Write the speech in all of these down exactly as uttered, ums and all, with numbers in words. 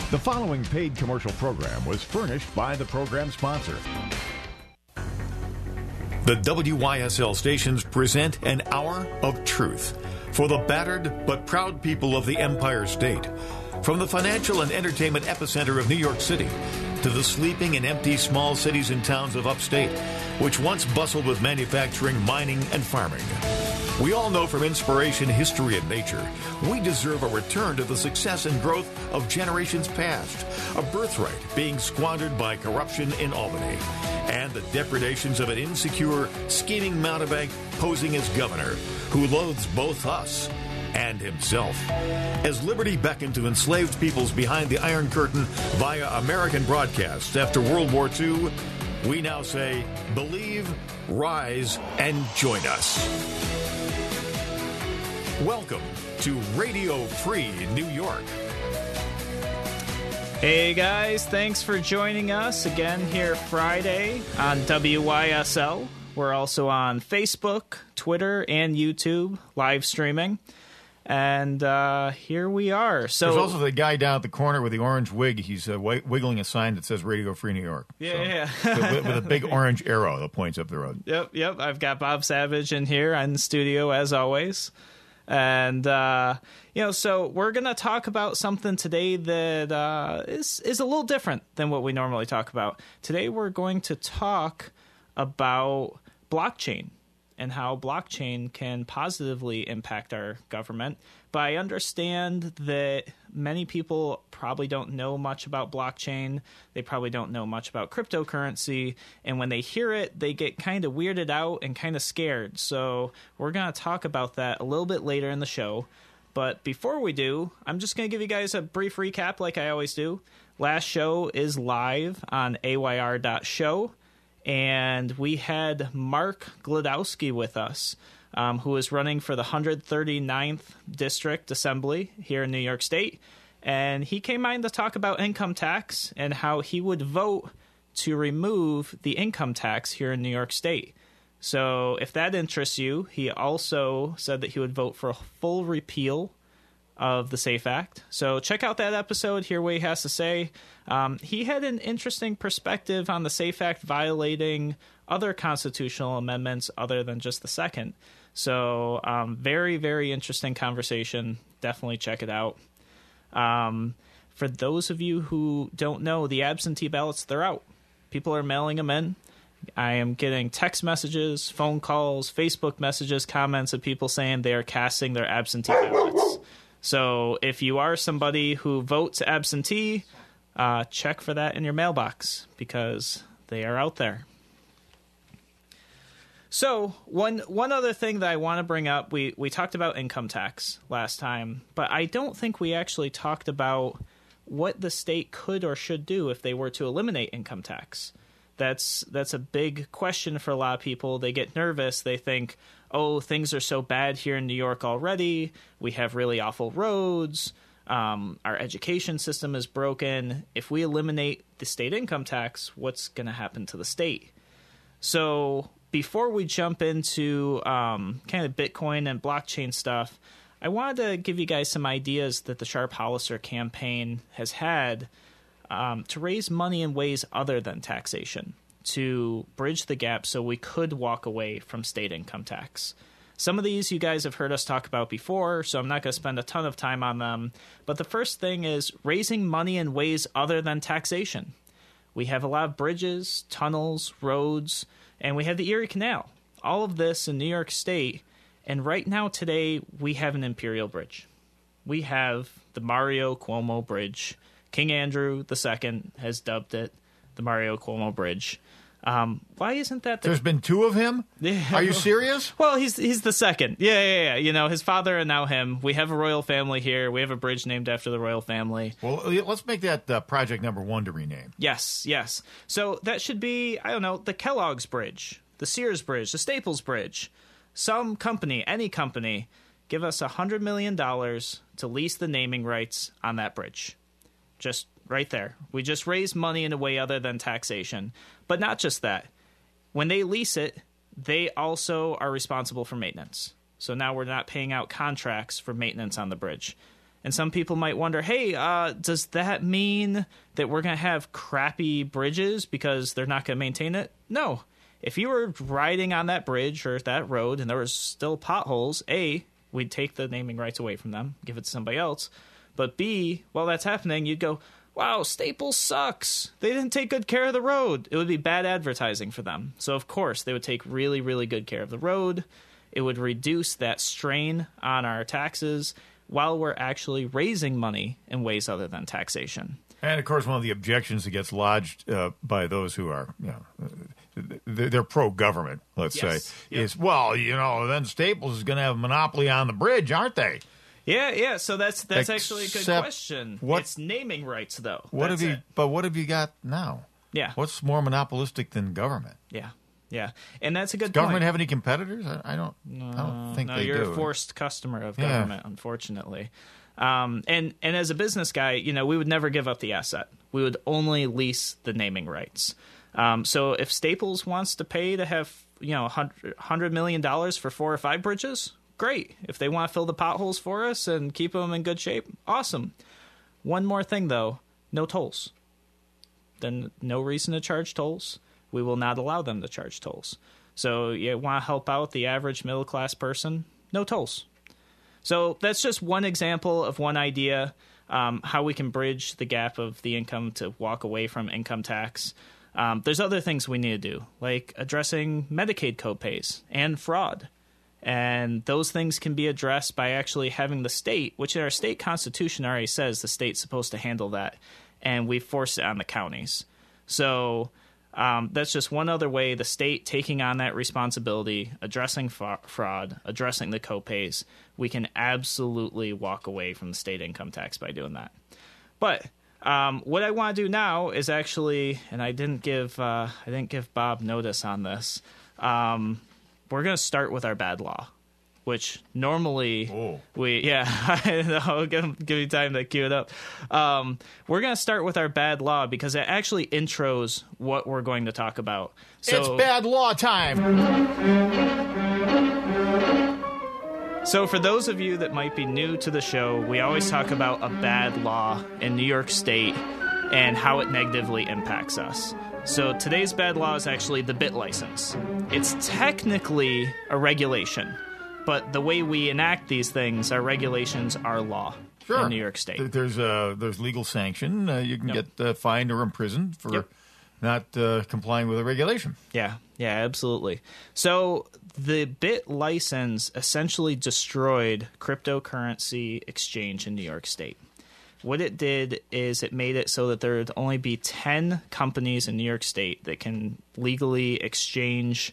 The following paid commercial program was furnished by the program sponsor. The W Y S L stations present an hour of truth for the battered but proud people of the Empire State. From the financial and entertainment epicenter of New York City to the sleeping and empty small cities and towns of upstate, which once bustled with manufacturing, mining, and farming. We all know from inspiration, history, and nature, we deserve a return to the success and growth of generations past, a birthright being squandered by corruption in Albany, and the depredations of an insecure, scheming mountebank posing as governor, who loathes both us and himself. As liberty beckoned to enslaved peoples behind the Iron Curtain via American broadcasts after World War Two, we now say, believe, rise, and join us. Welcome to Radio Free New York. Hey guys, thanks for joining us again here Friday on W Y S L. We're also on Facebook, Twitter, and YouTube, live streaming. And uh, here we are. So there's also the guy down at the corner with the orange wig. He's uh, wiggling a sign that says Radio Free New York. Yeah, so, yeah. so with, with a big orange arrow that points up the road. Yep, yep. I've got Bob Savage in here in the studio, as always. And, uh, you know, so we're going to talk about something today that uh, is, is a little different than what we normally talk about. Today we're going to talk about blockchain and how blockchain can positively impact our government. But I understand that many people probably don't know much about blockchain. They probably don't know much about cryptocurrency. And when they hear it, they get kind of weirded out and kind of scared. So we're going to talk about that a little bit later in the show. But before we do, I'm just going to give you guys a brief recap like I always do. Last show is live on A Y R dot show. And we had Mark Glodowski with us, um, who is running for the one hundred thirty-ninth District Assembly here in New York State. And he came on to talk about income tax and how he would vote to remove the income tax here in New York State. So if that interests you, he also said that he would vote for a full repeal of the SAFE Act. So check out that episode, hear what he has to say. Um, he had an interesting perspective on the SAFE Act violating other constitutional amendments other than just the second. So um, very, very interesting conversation. Definitely check it out. Um, for those of you who don't know, the absentee ballots, they're out. People are mailing them in. I am getting text messages, phone calls, Facebook messages, comments of people saying they are casting their absentee ballots. So if you are somebody who votes absentee, uh, check for that in your mailbox because they are out there. So one one other thing that I want to bring up, we, we talked about income tax last time, but I don't think we actually talked about what the state could or should do if they were to eliminate income tax. That's that's a big question for a lot of people. They get nervous. They think, oh, things are so bad here in New York already. We have really awful roads. Um, our education system is broken. If we eliminate the state income tax, what's going to happen to the state? So before we jump into um, kind of Bitcoin and blockchain stuff, I wanted to give you guys some ideas that the Sharp Hollister campaign has had Um, to raise money in ways other than taxation, to bridge the gap so we could walk away from state income tax. Some of these you guys have heard us talk about before, so I'm not going to spend a ton of time on them. But the first thing is raising money in ways other than taxation. We have a lot of bridges, tunnels, roads, and we have the Erie Canal. All of this in New York State. And right now today, we have an Imperial Bridge. We have the Mario Cuomo Bridge. King Andrew the Second has dubbed it the Mario Cuomo Bridge. Um, why isn't that the... There's been two of him? Yeah. Are you serious? Well, he's he's the second. Yeah, yeah, yeah. You know, his father and now him. We have a royal family here. We have a bridge named after the royal family. Well, let's make that uh, project number one to rename. Yes, yes. So that should be, I don't know, the Kellogg's Bridge, the Sears Bridge, the Staples Bridge. Some company, any company, give us one hundred million dollars to lease the naming rights on that bridge. Just right there. We just raise money in a way other than taxation. But not just that. When they lease it, they also are responsible for maintenance. So now we're not paying out contracts for maintenance on the bridge. And some people might wonder, hey, uh, does that mean that we're going to have crappy bridges because they're not going to maintain it? No. If you were riding on that bridge or that road and there was still potholes, A, we'd take the naming rights away from them, give it to somebody else. But B, while that's happening, you'd go, wow, Staples sucks. They didn't take good care of the road. It would be bad advertising for them. So, of course, they would take really, really good care of the road. It would reduce that strain on our taxes while we're actually raising money in ways other than taxation. And, of course, one of the objections that gets lodged uh, by those who are, you know, they're, they're pro-government, let's yes. say, yep. is, well, you know, then Staples is going to have a monopoly on the bridge, aren't they? Yeah, yeah. So that's that's Except actually a good question. What, it's naming rights, though. What that's have you? it. But what have you got now? Yeah. What's more monopolistic than government? Yeah, yeah. And that's a good Does government point. have any competitors? I, I don't. No, I don't think no, they you're do. a forced customer of Yeah. government, unfortunately. Um, and and as a business guy, you know, we would never give up the asset. We would only lease the naming rights. Um, so if Staples wants to pay to have, you know, hundred million dollars for four or five bridges, great. If they want to fill the potholes for us and keep them in good shape, awesome. One more thing, though, no tolls. Then no reason to charge tolls. We will not allow them to charge tolls. So you want to help out the average middle-class person, no tolls. So that's just one example of one idea, um, how we can bridge the gap of the income to walk away from income tax. Um, there's other things we need to do, like addressing Medicaid copays and fraud. And those things can be addressed by actually having the state, which in our state constitution already says the state's supposed to handle that, and we force it on the counties. So um, that's just one other way the state taking on that responsibility, addressing fa- fraud, addressing the copays. We can absolutely walk away from the state income tax by doing that. But um, what I want to do now is actually, and I didn't give uh, I didn't give Bob notice on this. Um, We're going to start with our bad law, which normally oh. we, yeah, I'll give, give you time to cue it up. Um, we're going to start with our bad law because it actually intros what we're going to talk about. So, it's bad law time. So for those of you that might be new to the show, we always talk about a bad law in New York State and how it negatively impacts us. So today's bad law is actually the bit license. It's technically a regulation, but the way we enact these things, our regulations are law Sure. in New York State. There's uh, there's legal sanction. Uh, you can Yep. get uh, fined or imprisoned for Yep. not uh, complying with a regulation. Yeah, yeah, absolutely. So the bit license essentially destroyed cryptocurrency exchange in New York State. What it did is it made it so that there would only be ten companies in New York State that can legally exchange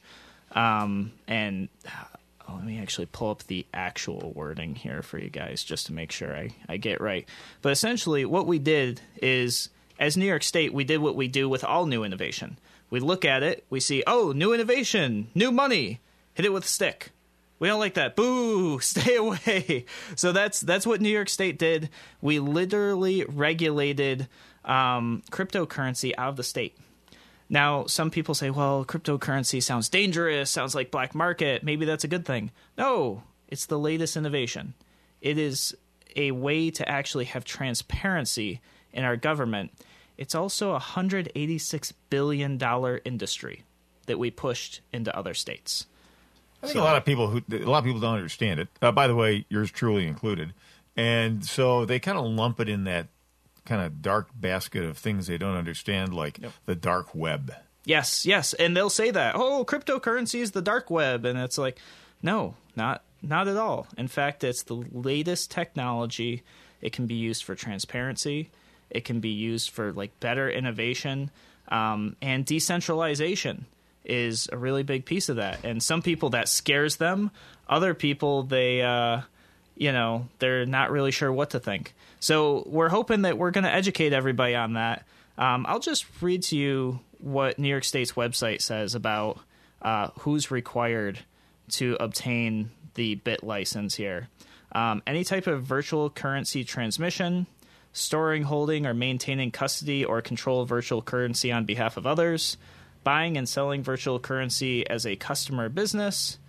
um, and oh, let me actually pull up the actual wording here for you guys just to make sure I, I get it right. But essentially what we did is, as New York State, we did what we do with all new innovation. We look at it, we see, oh, new innovation, new money, hit it with a stick. We don't like that. Boo! Stay away. So that's that's what New York State did. We literally regulated um, cryptocurrency out of the state. Now, some people say, well, cryptocurrency sounds dangerous, sounds like black market. Maybe that's a good thing. No, it's the latest innovation. It is a way to actually have transparency in our government. It's also a one hundred eighty-six billion dollars industry that we pushed into other states. I think so, a lot of people who a lot of people don't understand it. Uh, by the way, yours truly included, and so they kind of lump it in that kind of dark basket of things they don't understand, like yep. the dark web. Yes, yes, and they'll say that. Oh, cryptocurrency is the dark web, and it's like, no, not not at all. In fact, it's the latest technology. It can be used for transparency. It can be used for like better innovation um, and decentralization. Is a really big piece of that. And some people that scares them. Other people, they, uh, you know, they're not really sure what to think. So we're hoping that we're going to educate everybody on that. Um, I'll just read to you what New York State's website says about uh, who's required to obtain the bit license here. Um, any type of virtual currency transmission, storing, holding, or maintaining custody or control of virtual currency on behalf of others, buying and selling virtual currency as a customer business,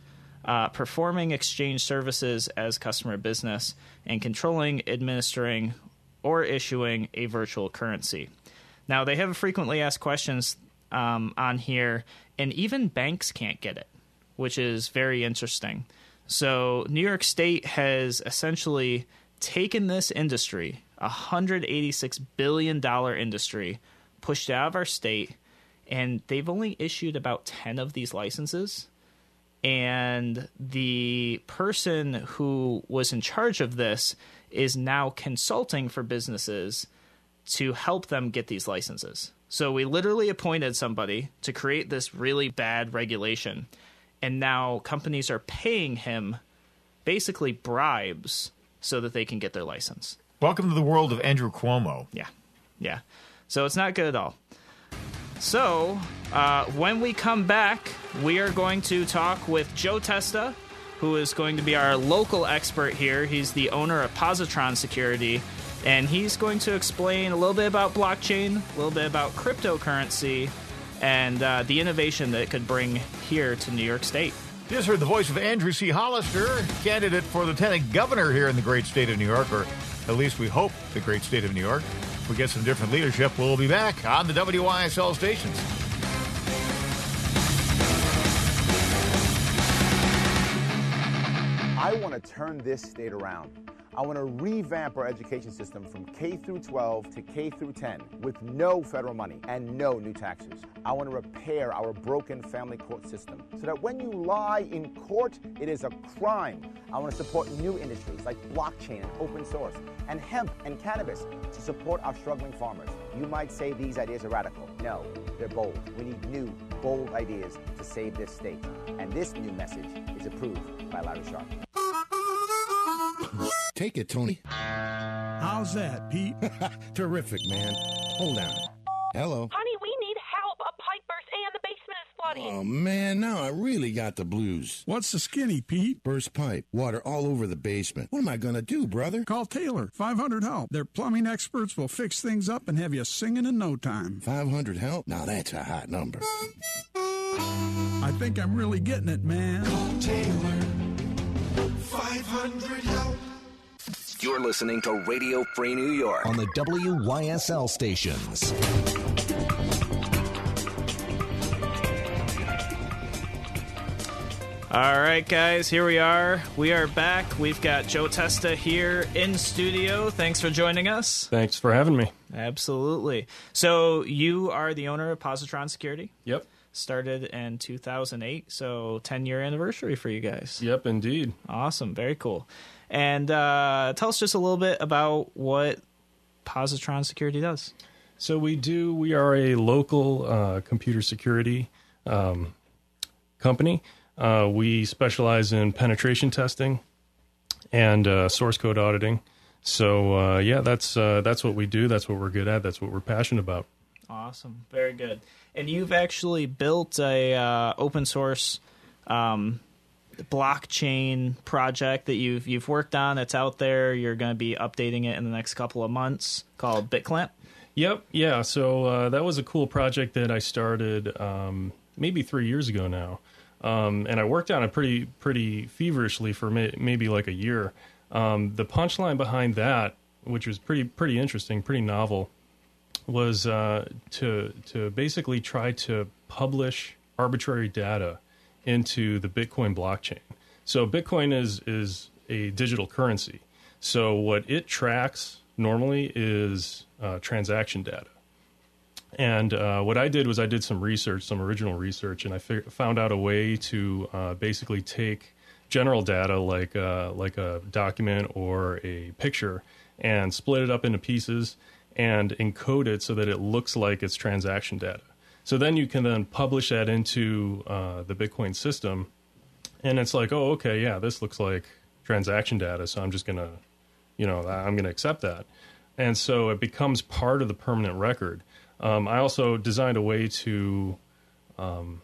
uh, performing exchange services as customer business, and controlling, administering, or issuing a virtual currency. Now, they have frequently asked questions um, on here, and even banks can't get it, which is very interesting. So New York State has essentially taken this industry, a one hundred eighty-six billion dollars industry, pushed it out of our state, and they've only issued about ten of these licenses. And the person who was in charge of this is now consulting for businesses to help them get these licenses. So we literally appointed somebody to create this really bad regulation, and now companies are paying him basically bribes so that they can get their license. Welcome to the world of Andrew Cuomo. Yeah, yeah. So it's not good at all. So uh, when we come back, we are going to talk with Joe Testa, who is going to be our local expert here. He's the owner of Positron Security, and he's going to explain a little bit about blockchain, a little bit about cryptocurrency, and uh, the innovation that it could bring here to New York State. You just heard the voice of Andrew C. Hollister, candidate for lieutenant governor here in the great state of New York, or at least we hope the great state of New York. If we get some different leadership, we'll be back on the W Y S L stations. I want to turn this state around. I want to revamp our education system from K through twelve to K through ten with no federal money and no new taxes. I want to repair our broken family court system so that when you lie in court, it is a crime. I want to support new industries like blockchain and open source and hemp and cannabis to support our struggling farmers. You might say these ideas are radical. No, they're bold. We need new, bold ideas to save this state. And this new message is approved by Larry Sharp. Take it, Tony. How's that, Pete? Terrific, man. Hold on. Hello. Honey, we need help. A pipe burst and the basement is flooding. Oh, man, now I really got the blues. What's the skinny, Pete? Burst pipe. Water all over the basement. What am I going to do, brother? Call Taylor. five hundred help. Their plumbing experts will fix things up and have you singing in no time. five hundred help? Now that's a hot number. I think I'm really getting it, man. Call Taylor. five hundred help. You're listening to Radio Free New York on the W Y S L stations. All right, guys, here we are. We are back. We've got Joe Testa here in studio. Thanks for joining us. Thanks for having me. Absolutely. So you are the owner of Positron Security? Yep. Started in two thousand eight, so ten-year anniversary for you guys. Yep, indeed. Awesome. Very cool. And uh, tell us just a little bit about what Positron Security does. So we do, we are a local uh, computer security um, company. Uh, we specialize in penetration testing and uh, source code auditing. So, uh, yeah, that's uh, that's what we do. That's what we're good at. That's what we're passionate about. Awesome. Very good. And you've actually built a uh, open source um blockchain project that you've you've worked on. It's out there. You're going to be updating it in the next couple of months, called BitClamp. Yep. Yeah. So uh, that was a cool project that I started um, maybe three years ago now, um, and I worked on it pretty pretty feverishly for may, maybe like a year. Um, the punchline behind that, which was pretty pretty interesting, pretty novel, was uh, to to basically try to publish arbitrary data into the Bitcoin blockchain. So Bitcoin is is a digital currency. So what it tracks normally is uh, transaction data. And uh, what I did was I did some research, some original research, and I fi- found out a way to uh, basically take general data like uh, like a document or a picture and split it up into pieces and encode it so that it looks like it's transaction data. So then you can then publish that into uh, the Bitcoin system, and it's like, oh, okay, yeah, this looks like transaction data, so I'm just going to, you know, I'm going to accept that. And so it becomes part of the permanent record. Um, I also designed a way to um,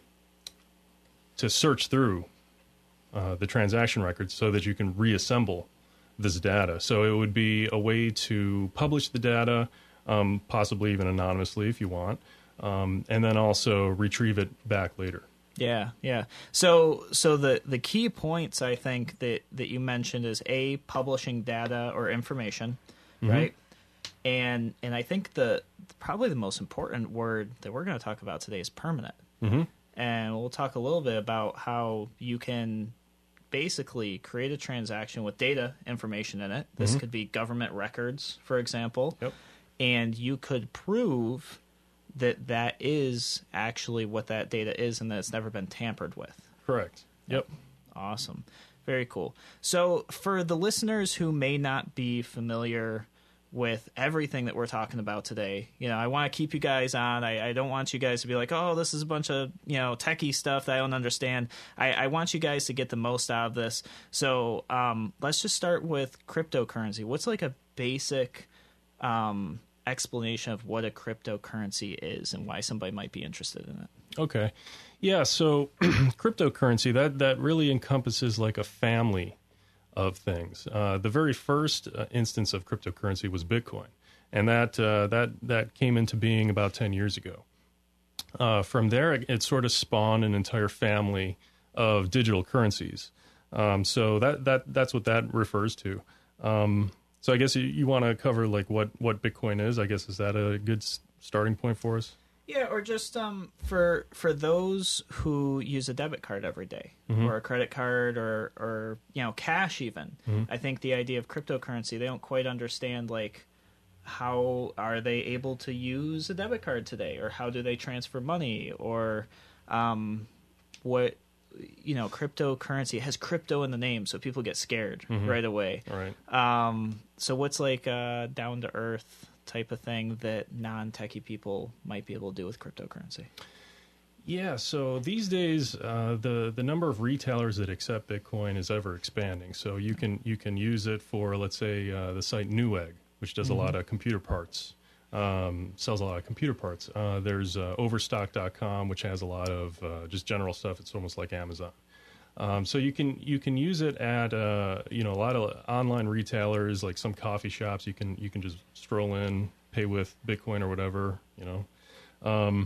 to search through uh, the transaction records so that you can reassemble this data. So it would be a way to publish the data, um, possibly even anonymously if you want, Um, and then also retrieve it back later. Yeah, yeah. So so the, the key points I think that, that you mentioned is A, publishing data or information, mm-hmm. right? And and I think the probably the most important word that we're going to talk about today is permanent. Mm-hmm. And we'll talk a little bit about how you can basically create a transaction with data information in it. This mm-hmm. could be government records, for example. Yep. And you could prove that that is actually what that data is and that it's never been tampered with. Correct. Yep. Awesome. Very cool. So for the listeners who may not be familiar with everything that we're talking about today, you know, I want to keep you guys on. I, I don't want you guys to be like, oh, this is a bunch of, you know, techie stuff that I don't understand. I, I want you guys to get the most out of this. So um, let's just start with cryptocurrency. What's like a basic um, explanation of what a cryptocurrency is and why somebody might be interested in it? Okay. Yeah, so cryptocurrency, that, that really encompasses like a family of things. Uh, the very first uh, instance of cryptocurrency was Bitcoin, and that uh, that that came into being about ten years ago. Uh, from there, it, it sort of spawned an entire family of digital currencies. Um, so that that that's what that refers to. Um, so I guess you, you want to cover like what, what Bitcoin is. I guess is that a good s- starting point for us? Yeah, or just um, for for those who use a debit card every day, mm-hmm. or a credit card, or or you know cash even. Mm-hmm. I think the idea of cryptocurrency, they don't quite understand like how are they able to use a debit card today, or how do they transfer money, or um, what you know cryptocurrency has crypto in the name, so people get scared mm-hmm. right away. Right. Um, so what's like uh, down to earth type of thing that non-techie people might be able to do with cryptocurrency? Yeah, so these days, uh, the the number of retailers that accept Bitcoin is ever expanding. So you can you can use it for, let's say, uh, the site Newegg, which does mm-hmm. a lot of computer parts, um, sells a lot of computer parts. Uh, there's uh, Overstock dot com, which has a lot of uh, just general stuff. It's almost like Amazon. Um, so you can you can use it at uh, you know a lot of online retailers, like some coffee shops. You can you can just stroll in, pay with Bitcoin or whatever, you know. Um,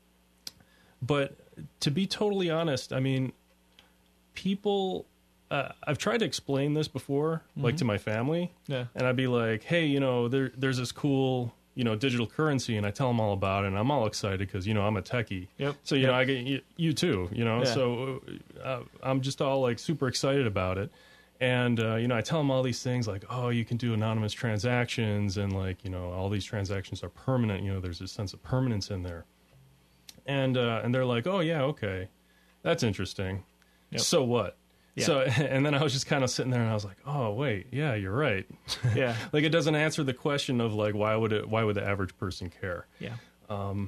but to be totally honest, I mean, people. Uh, I've tried to explain this before, mm-hmm. like to my family, yeah, and I'd be like, hey, you know, there there's this cool, you know, digital currency, and I tell them all about it, and I'm all excited because, you know, I'm a techie. Yep. So, you yep. know, I get you, you too, you know, yeah. so uh, I'm just all like super excited about it. And, uh, you know, I tell them all these things like, oh, you can do anonymous transactions, and like, you know, all these transactions are permanent. You know, there's a sense of permanence in there. And, uh, and they're like, oh yeah, okay, that's interesting. Yep. So what? Yeah. So, and then I was just kind of sitting there and I was like, oh, wait, yeah, you're right. Yeah. Like, it doesn't answer the question of like, why would it, why would the average person care? Yeah. Um,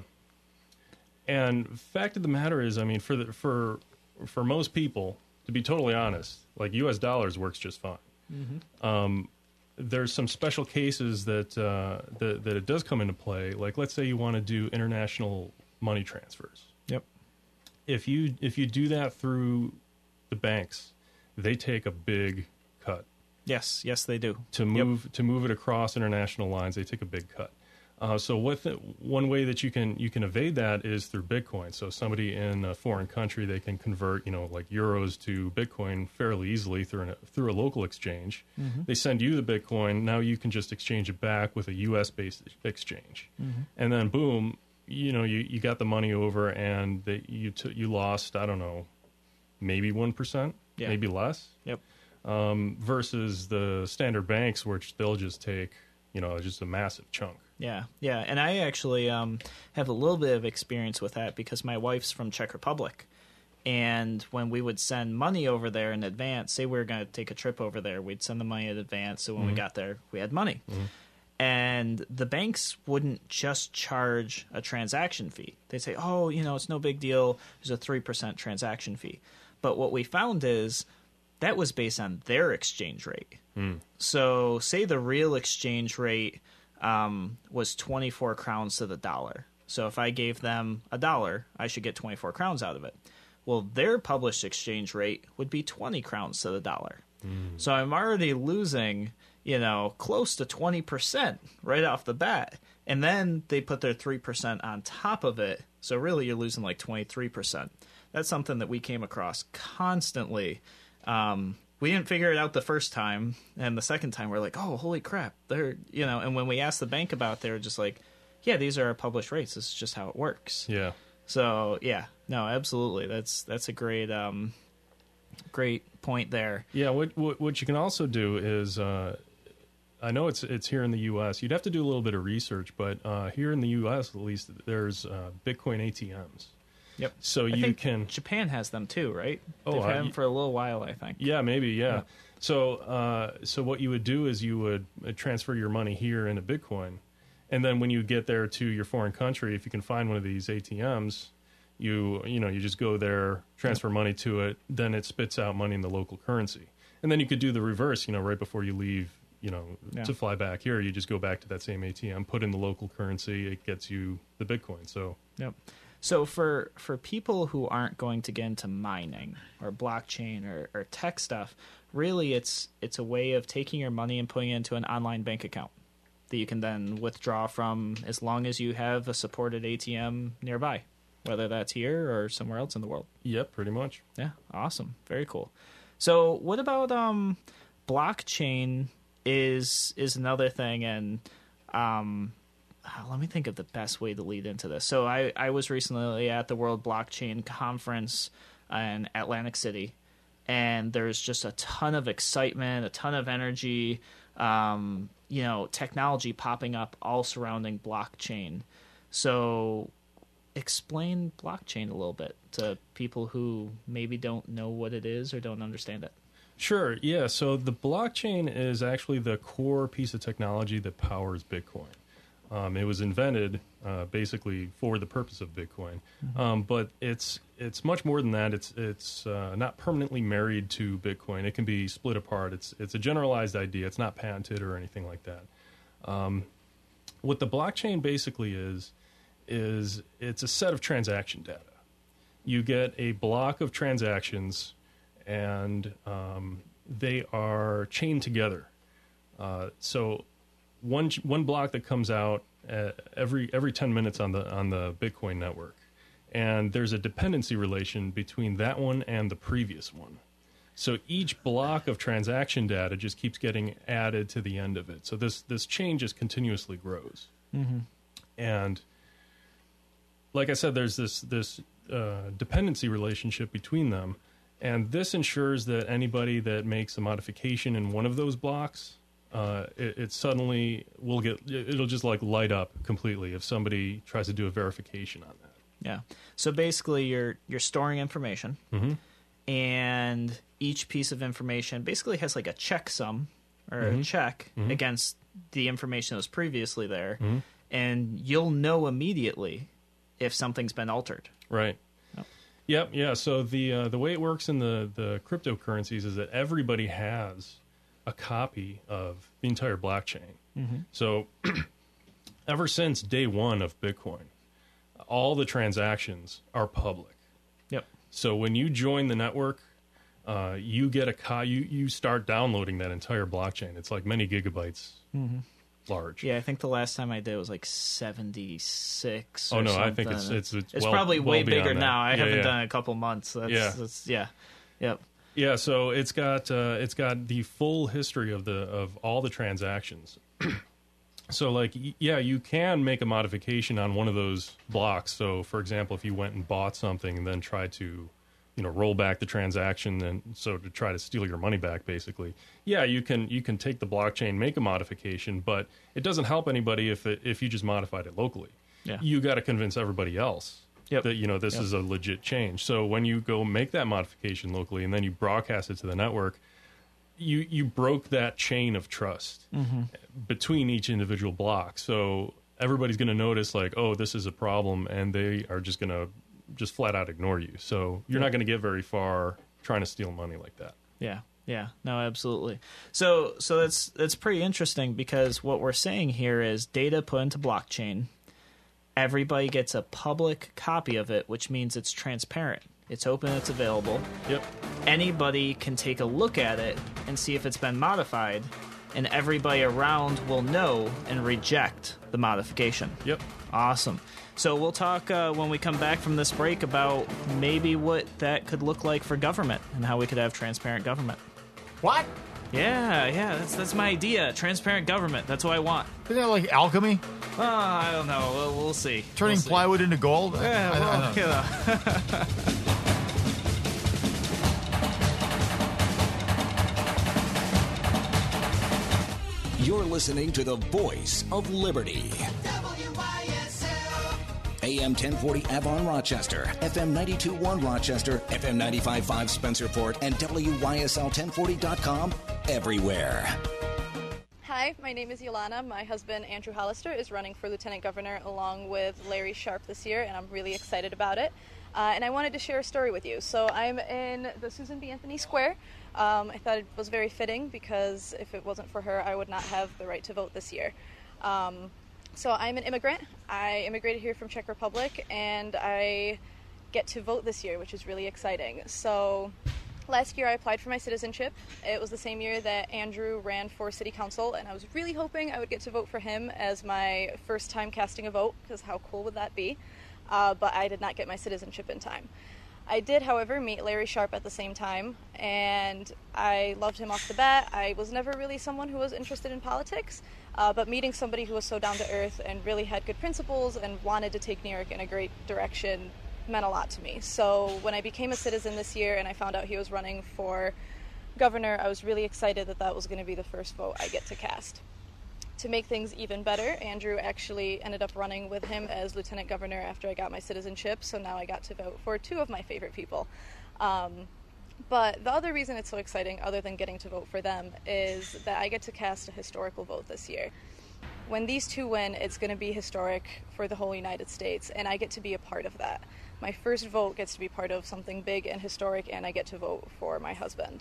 and fact of the matter is, I mean, for the, for, for most people, to be totally honest, like U S dollars works just fine. Mm-hmm. Um, there's some special cases that, uh, that, that it does come into play. Like, let's say you want to do international money transfers. Yep. If you, if you do that through the banks, they take a big cut. Yes, yes, they do. To move yep. to move it across international lines, they take a big cut. Uh, so with it, one way that you can you can evade that is through Bitcoin. So somebody in a foreign country, they can convert, you know, like euros to Bitcoin fairly easily through an, through a local exchange. Mm-hmm. They send you the Bitcoin. Now you can just exchange it back with a U S based exchange, mm-hmm. and then boom, you know, you, you got the money over, and they, you t- you lost, I don't know, maybe one percent. Yeah. Maybe less. Yep. Um, versus the standard banks, which they'll just take, you know, just a massive chunk. Yeah, yeah. And I actually um, have a little bit of experience with that because my wife's from Czech Republic. And when we would send money over there in advance, say we were going to take a trip over there, we'd send the money in advance. So when mm-hmm. we got there, we had money. Mm-hmm. And the banks wouldn't just charge a transaction fee. They'd say, oh, you know, it's no big deal. There's a three percent transaction fee. But what we found is that was based on their exchange rate. Mm. So say the real exchange rate um, was twenty-four crowns to the dollar. So if I gave them a dollar, I should get twenty-four crowns out of it. Well, their published exchange rate would be twenty crowns to the dollar. Mm. So I'm already losing, you know, close to twenty percent right off the bat. And then they put their three percent on top of it. So really you're losing like twenty-three percent. that's something that we came across constantly. Um, we didn't figure it out the first time, and the second time we're like, oh, holy crap. They're, you know, and when we asked the bank about it, they were just like, yeah, these are our published rates. This is just how it works. Yeah. So, yeah, no, absolutely. That's that's a great um, great point there. Yeah, what, what what you can also do is, uh, I know it's it's here in the U S. You'd have to do a little bit of research, but uh, here in the U S, at least, there's uh, Bitcoin A T Ms. Yep. So I you think can. Japan has them too, right? Oh, They've had uh, them for a little while, I think. Yeah, maybe. Yeah. Yeah. So, uh, so what you would do is you would uh, transfer your money here into Bitcoin, and then when you get there to your foreign country, if you can find one of these A T Ms, you you know you just go there, transfer money to it, then it spits out money in the local currency, and then you could do the reverse. You know, right before you leave, you know, Yeah. to fly back here, you just go back to that same A T M, put in the local currency, it gets you the Bitcoin. So. Yep. So for for people who aren't going to get into mining or blockchain or, or tech stuff, really it's it's a way of taking your money and putting it into an online bank account that you can then withdraw from as long as you have a supported A T M nearby, whether that's here or somewhere else in the world. Yep, pretty much. Yeah, awesome. Very cool. So what about um, blockchain is is another thing, and um, let me think of the best way to lead into this. So I, I was recently at the World Blockchain Conference in Atlantic City, and there's just a ton of excitement, a ton of energy, um, you know, technology popping up all surrounding blockchain. So explain blockchain a little bit to people who maybe don't know what it is or don't understand it. Sure, yeah. So the blockchain is actually the core piece of technology that powers Bitcoin. Um, it was invented uh, basically for the purpose of Bitcoin, mm-hmm. um, but it's it's much more than that. It's it's uh, not permanently married to Bitcoin. It can be split apart. It's it's a generalized idea. It's not patented or anything like that. Um, what the blockchain basically is is it's a set of transaction data. You get a block of transactions, and um, they are chained together. Uh, so. One one block that comes out uh, every every ten minutes on the on the Bitcoin network, and there's a dependency relation between that one and the previous one. So each block of transaction data just keeps getting added to the end of it. So this this chain just continuously grows. Mm-hmm. And like I said, there's this this uh, dependency relationship between them, and this ensures that anybody that makes a modification in one of those blocks. Uh, it, it suddenly will get, it'll just like light up completely if somebody tries to do a verification on that. Yeah. So basically you're, you're storing information, mm-hmm. and each piece of information basically has like a checksum or mm-hmm. a check mm-hmm. against the information that was previously there. Mm-hmm. And you'll know immediately if something's been altered. Right. Yep. Yep. Yeah. So the, uh, the way it works in the, the cryptocurrencies is that everybody has a copy of the entire blockchain. Mm-hmm. So ever since day one of Bitcoin, all the transactions are public. Yep. So when you join the network, uh, you get a co- you you start downloading that entire blockchain. It's like many gigabytes mm-hmm. large. Yeah, I think the last time I did was like seventy-six. Oh or no, something. I think it's it's it's, it's well, probably well way bigger that. now. I yeah, haven't yeah. done it a couple months. That's, yeah. That's, yeah. Yep. Yeah, so it's got uh, it's got the full history of the of all the transactions. So, like, yeah, you can make a modification on one of those blocks. So, for example, if you went and bought something and then tried to, you know, roll back the transaction, and so to try to steal your money back, basically, yeah, you can you can take the blockchain, make a modification, but it doesn't help anybody if it, if you just modified it locally. Yeah, you got to convince everybody else. Yep. That, you know, this yep. is a legit change. So when you go make that modification locally and then you broadcast it to the network, you you broke that chain of trust mm-hmm. between each individual block. So everybody's going to notice, like, oh, this is a problem, and they are just going to just flat out ignore you. So you're yep. not going to get very far trying to steal money like that. Yeah. Yeah, no, absolutely. So so that's that's pretty interesting, because what we're saying here is data put into blockchain. Everybody gets a public copy of it, which means it's transparent. It's open, it's available. Yep. Anybody can take a look at it and see if it's been modified, and everybody around will know and reject the modification. Yep. Awesome. So we'll talk uh, when we come back from this break about maybe what that could look like for government and how we could have transparent government. What? Yeah, yeah, that's that's my idea. Transparent government. That's what I want. Isn't that like alchemy? Oh, I don't know. We'll, we'll see. Turning we'll see. plywood into gold? Yeah, I, well, I don't know. you know. You're listening to the voice of liberty. A M ten forty Avon Rochester, F M ninety-two point one Rochester, F M ninety-five point five Spencerport, and W Y S L ten forty dot com everywhere. Hi, my name is Yolana. My husband, Andrew Hollister, is running for Lieutenant Governor along with Larry Sharp this year, and I'm really excited about it. Uh, and I wanted to share a story with you. So I'm in the Susan B. Anthony Square. Um, I thought it was very fitting because if it wasn't for her, I would not have the right to vote this year. Um, so I'm an immigrant. I immigrated here from Czech Republic, and I get to vote this year, which is really exciting. So last year I applied for my citizenship. It was the same year that Andrew ran for city council, and I was really hoping I would get to vote for him as my first time casting a vote, because how cool would that be? Uh, but I did not get my citizenship in time. I did, however, meet Larry Sharp at the same time, and I loved him off the bat. I was never really someone who was interested in politics, uh, but meeting somebody who was so down to earth and really had good principles and wanted to take New York in a great direction meant a lot to me. So when I became a citizen this year and I found out he was running for governor, I was really excited that that was going to be the first vote I get to cast. To make things even better, Andrew actually ended up running with him as lieutenant governor after I got my citizenship, so now I got to vote for two of my favorite people. Um, but the other reason it's so exciting, other than getting to vote for them, is that I get to cast a historical vote this year. When these two win, it's going to be historic for the whole United States, and I get to be a part of that. My first vote gets to be part of something big and historic, and I get to vote for my husband.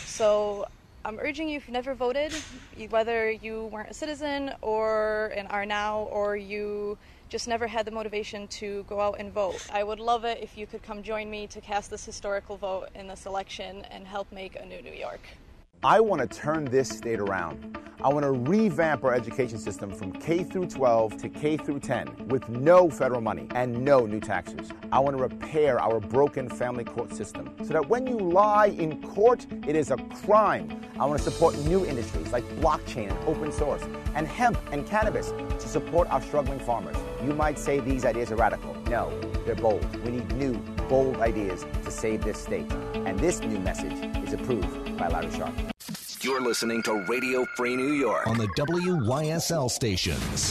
So I'm urging you, if you've never voted, whether you weren't a citizen or and are now, or you just never had the motivation to go out and vote, I would love it if you could come join me to cast this historical vote in this election and help make a new New York. I want to turn this state around. I want to revamp our education system from K through twelve to K through ten with no federal money and no new taxes. I want to repair our broken family court system so that when you lie in court, it is a crime. I want to support new industries like blockchain and open source and hemp and cannabis to support our struggling farmers. You might say these ideas are radical. No, they're bold. We need new, bold ideas to save this state. And this new message is approved by Larry Sharp. You're listening to Radio Free New York on the W Y S L stations.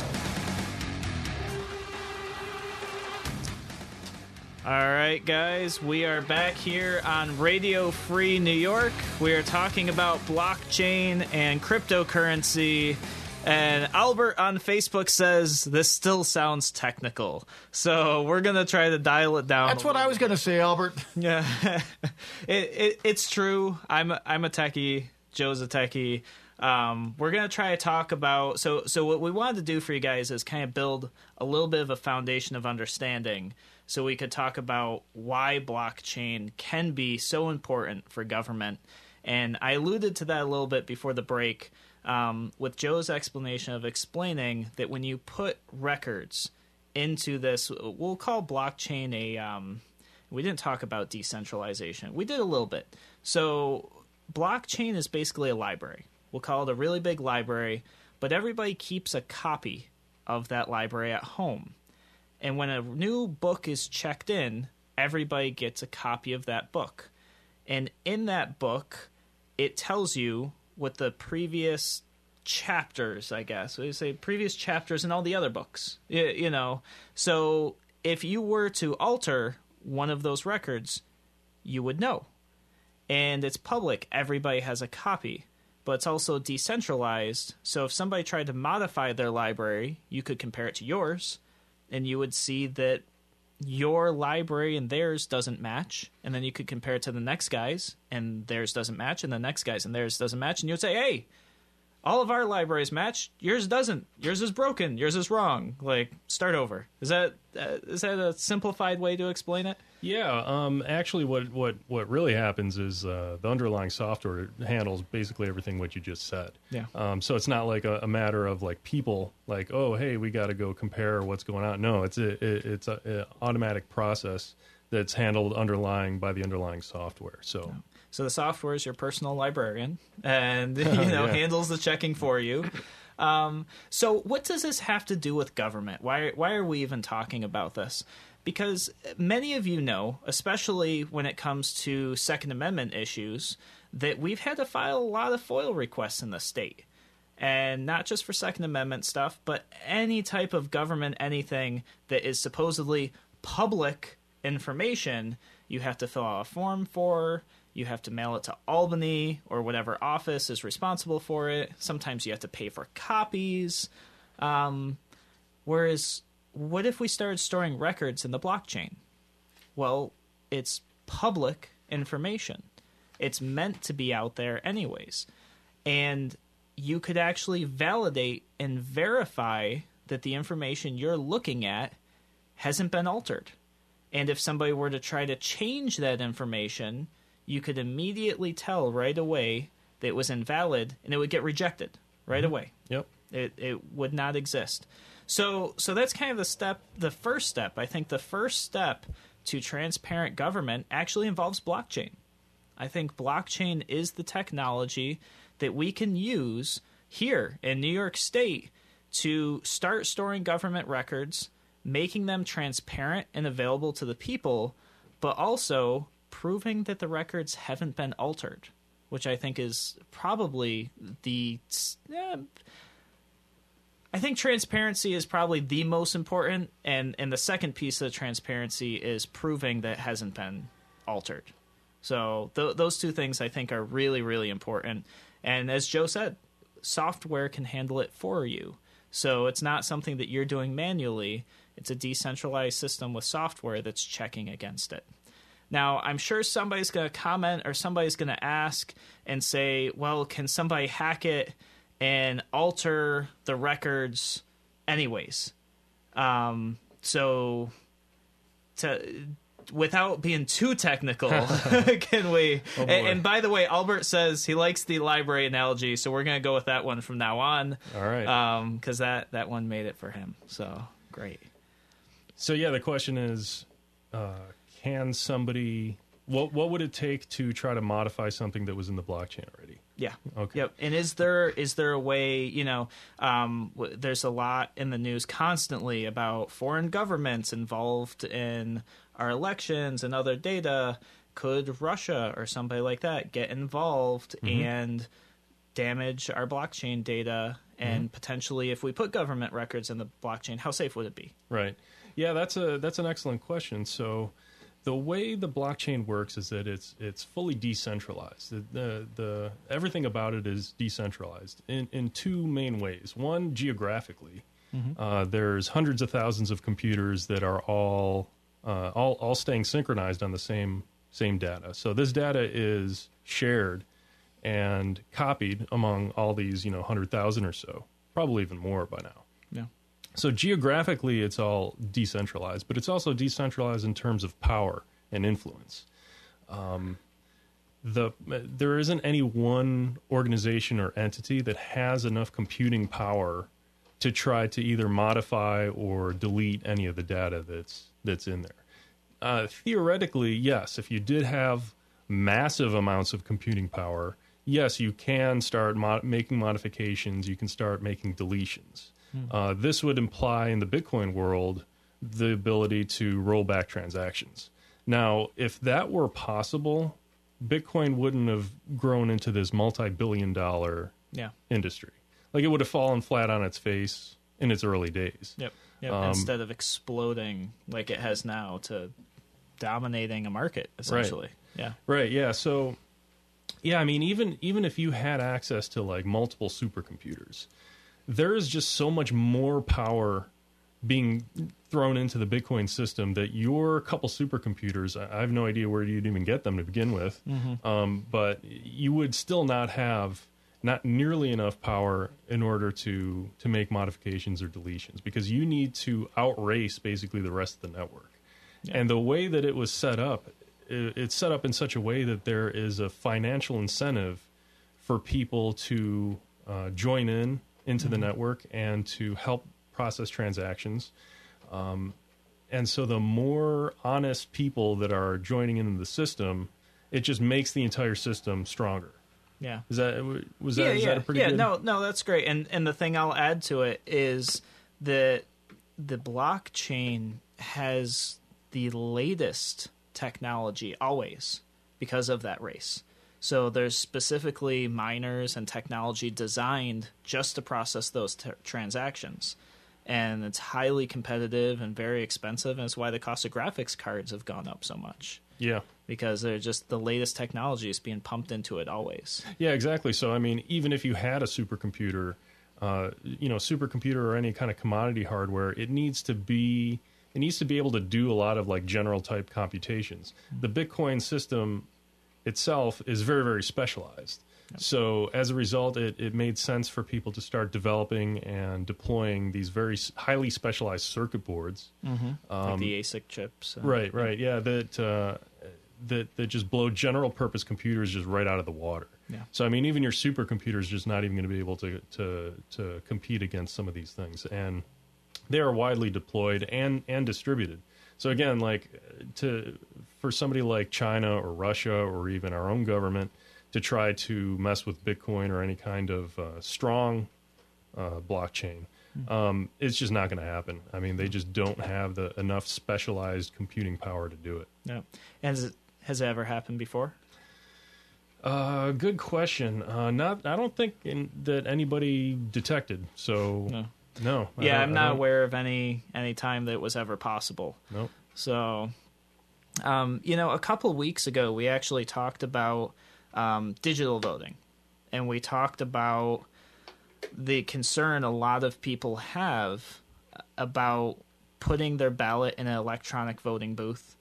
All right, guys, we are back here on Radio Free New York. We are talking about blockchain and cryptocurrency. And Albert on Facebook says this still sounds technical. So we're going to try to dial it down. That's what I was going to say, Albert. Yeah, it, it, it's true. I'm, I'm a techie. Joe's a techie. Um, we're going to try to talk about... So, so what we wanted to do for you guys is kind of build a little bit of a foundation of understanding so we could talk about why blockchain can be so important for government. And I alluded to that a little bit before the break um, with Joe's explanation of explaining that when you put records into this, we'll call blockchain a... Um, we didn't talk about decentralization. We did a little bit. So blockchain is basically a library. We'll call it a really big library, but everybody keeps a copy of that library at home. And when a new book is checked in, everybody gets a copy of that book. And in that book, it tells you what the previous chapters, I guess, we say previous chapters in all the other books, you, you know. So if you were to alter one of those records, you would know. And it's public. Everybody has a copy. But it's also decentralized. So if somebody tried to modify their library, you could compare it to yours, and you would see that your library and theirs doesn't match. And then you could compare it to the next guy's, and theirs doesn't match, and the next guy's and theirs doesn't match. And you would say, hey, all of our libraries match. Yours doesn't. Yours is broken. Yours is wrong. Like, start over. Is that uh, is that a simplified way to explain it? Yeah. Um, actually, what, what, what really happens is uh, the underlying software handles basically everything what you just said. Yeah. Um, so it's not like a, a matter of like people like, oh, hey, we got to go compare what's going on. No, it's a, it, it's a, a automatic process that's handled underlying by the underlying software. So. Yeah. So the software is your personal librarian, and you know yeah. handles the checking for you. Um, so what does this have to do with government? Why why are we even talking about this? Because many of you know, especially when it comes to Second Amendment issues, that we've had to file a lot of FOIL requests in the state. And not just for Second Amendment stuff, but any type of government anything that is supposedly public information, you have to fill out a form for. You have to mail it to Albany or whatever office is responsible for it. Sometimes you have to pay for copies. Um, whereas, what if we started storing records in the blockchain? Well, it's public information. It's meant to be out there anyways. And you could actually validate and verify that the information you're looking at hasn't been altered. And if somebody were to try to change that information, you could immediately tell right away that it was invalid, and it would get rejected right mm-hmm. away. Yep. It it would not exist. So so that's kind of the step, the first step. I think the first step to transparent government actually involves blockchain. I think blockchain is the technology that we can use here in New York State to start storing government records, making them transparent and available to the people, but also proving that the records haven't been altered, which I think is probably the... Eh, I think transparency is probably the most important, and, and the second piece of transparency is proving that it hasn't been altered. So th- those two things I think are really, really important. And as Joe said, software can handle it for you. So it's not something that you're doing manually. It's a decentralized system with software that's checking against it. Now, I'm sure somebody's going to comment or somebody's going to ask and say, well, can somebody hack it and alter the records anyways? Um, so to, without being too technical, can we? Oh, and, and by the way, Albert says he likes the library analogy, so we're going to go with that one from now on. All right. Um, because that, that one made it for him. So, great. So, yeah, the question is... Uh, Can somebody, what what would it take to try to modify something that was in the blockchain already? Yeah. Okay. Yep. And is there is there a way, you know, um, w- there's a lot in the news constantly about foreign governments involved in our elections and other data. Could Russia or somebody like that get involved mm-hmm. and damage our blockchain data? And mm-hmm. potentially, if we put government records in the blockchain, how safe would it be? Right. Yeah, that's a that's an excellent question. So the way the blockchain works is that it's it's fully decentralized. The the, the everything about it is decentralized in, in two main ways. One, geographically, mm-hmm. uh, there's hundreds of thousands of computers that are all uh, all all staying synchronized on the same same data. So this data is shared and copied among all these, you know, one hundred thousand or so, probably even more by now. Yeah. So geographically, it's all decentralized, but it's also decentralized in terms of power and influence. Um, the there isn't any one organization or entity that has enough computing power to try to either modify or delete any of the data that's that's in there. Uh, theoretically, yes, if you did have massive amounts of computing power, yes, you can start mo- making modifications. You can start making deletions. Uh, this would imply in the Bitcoin world the ability to roll back transactions. Now, if that were possible, Bitcoin wouldn't have grown into this multi-billion dollar yeah. industry. Like, it would have fallen flat on its face in its early days. Yep. Yep. Um, Instead of exploding like it has now to dominating a market, essentially. Right. Yeah. Right, yeah. So, yeah, I mean, even even if you had access to, like, multiple supercomputers, there is just so much more power being thrown into the Bitcoin system that your couple supercomputers, I have no idea where you'd even get them to begin with, mm-hmm. um, but you would still not have not nearly enough power in order to to make modifications or deletions, because you need to outrace basically the rest of the network. Yeah. And the way that it was set up, it, it's set up in such a way that there is a financial incentive for people to uh, join in into mm-hmm. the network and to help process transactions. Um, and so the more honest people that are joining into the system, it just makes the entire system stronger. Yeah. Is that was that, yeah, is yeah. that a pretty yeah, good? no, no, that's great. And and the thing I'll add to it is that the blockchain has the latest technology always because of that race. So there's specifically miners and technology designed just to process those t- transactions. And it's highly competitive and very expensive, and that's why the cost of graphics cards have gone up so much. Yeah. Because they're just the latest technology is being pumped into it always. Yeah, exactly. So, I mean, even if you had a supercomputer, uh, you know, supercomputer or any kind of commodity hardware, it needs to be it needs to be able to do a lot of like general type computations. The Bitcoin system itself is very, very specialized. Yep. So as a result, it, it made sense for people to start developing and deploying these very highly specialized circuit boards. Mm-hmm. Um, like the A S I C chips. Uh, right, right. Yeah, that, uh, that that just blow general purpose computers just right out of the water. Yeah. So, I mean, even your supercomputer is just not even going to be able to, to, to compete against some of these things. And they are widely deployed and, and distributed. So, again, like to for somebody like China or Russia or even our own government to try to mess with Bitcoin or any kind of uh, strong uh, blockchain, mm-hmm. um, it's just not going to happen. I mean, they just don't have the enough specialized computing power to do it. Yeah. And has it, has it ever happened before? Uh, good question. Uh, not, I don't think in, that anybody detected. So, no. no yeah, I'm not aware of any any time that it was ever possible. Nope. So, um, you know, a couple weeks ago, we actually talked about um, digital voting, and we talked about the concern a lot of people have about putting their ballot in an electronic voting booth.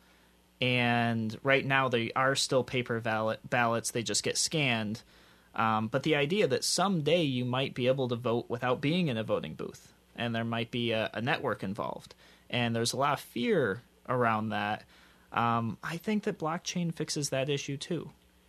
And right now they are still paper ballot ballots. They just get scanned. Um, but the idea that someday you might be able to vote without being in a voting booth, and there might be a, a network involved. And there's a lot of fear around that. Um, I think that blockchain fixes that issue too,